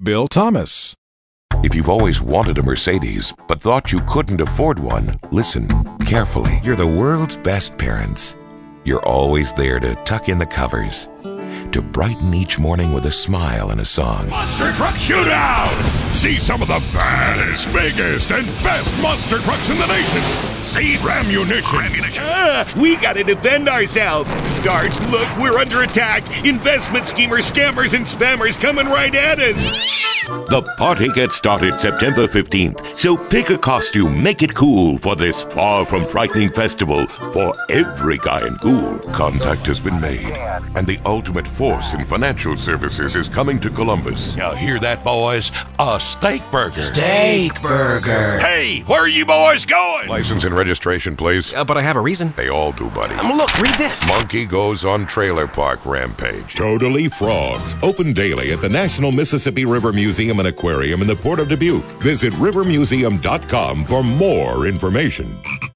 Bill Thomas. If you've always wanted a Mercedes, but thought you couldn't afford one, listen carefully. You're the world's best parents. You're always there to tuck in the covers, to brighten each morning with a smile and a song. Monster Truck Shootout! See some of the baddest, biggest, and best monster trucks in the nation. See Ramunition. We gotta defend ourselves. Sarge, look, we're under attack. Investment schemers, scammers, and spammers coming right at us. The party gets started September 15th, so pick a costume, make it cool for this far from frightening festival for every guy and ghoul. Contact has been made, and the ultimate force in financial services is coming to Columbus. Now hear that, boys? A steak burger. Steak burger. Hey, where are you boys going? License and registration, please. But I have a reason. They all do, buddy. Look, read this. Monkey goes on trailer park rampage. Totally Frogs. Open daily at the National Mississippi River Museum and Aquarium in the Port of Dubuque. Visit rivermuseum.com for more information.